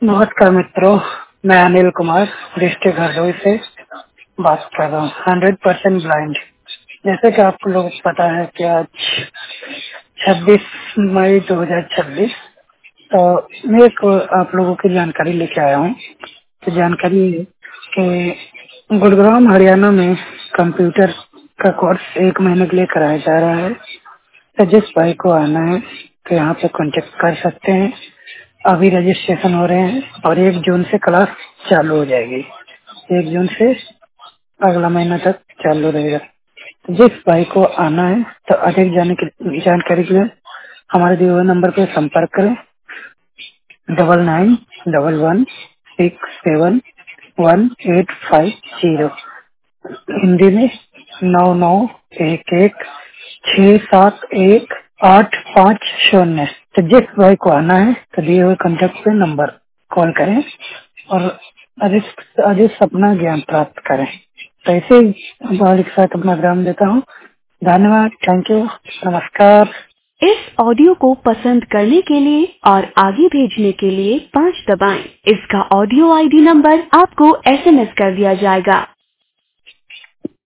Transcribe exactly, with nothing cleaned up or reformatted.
नमस्कार मित्रों, मैं अनिल कुमार डिस्ट्रिक्ट हरदोई से बात कर रहा हूँ। Hundred percent blind. जैसे कि आपको लोग पता है कि आज छब्बीस मई दो हज़ार छब्बीस, तो मैं एक आप लोगों की जानकारी लेके आया हूँ। तो जानकारी ये है कि गुड़गांव हरियाणा में कंप्यूटर का कोर्स एक महीने के लिए कराया जा रहा है। तो जिस भाई को आना है तो यहाँ पे कांटेक्ट कर सकते हैं। अभी रजिस्ट्रेशन हो रहे हैं और एक जून से क्लास चालू हो जाएगी। एक जून से अगला महीना तक चालू रहेगा। तो जिस भाई को आना है तो अधिक जाने की जानकारी के लिए हमारे दिए हुए नंबर पर संपर्क करें। Double nine double one six seven one eight five zero. Hindi में नौ नौ एक एक छह सात एक आठ पाँच शून्य। तो जिस भाई को आना है तो दिए हुए कॉन्टेक्ट पे नंबर कॉल करें और अधिक अधिक अपना ज्ञान प्राप्त करें। तो ऐसे ही बाल के साथ अपना ग्राम देता हूँ। धन्यवाद, थैंक यू, नमस्कार। इस ऑडियो को पसंद करने के लिए और आगे भेजने के लिए पाँच दबाएं। इसका ऑडियो आईडी नंबर आपको एसएमएस कर दिया जाएगा।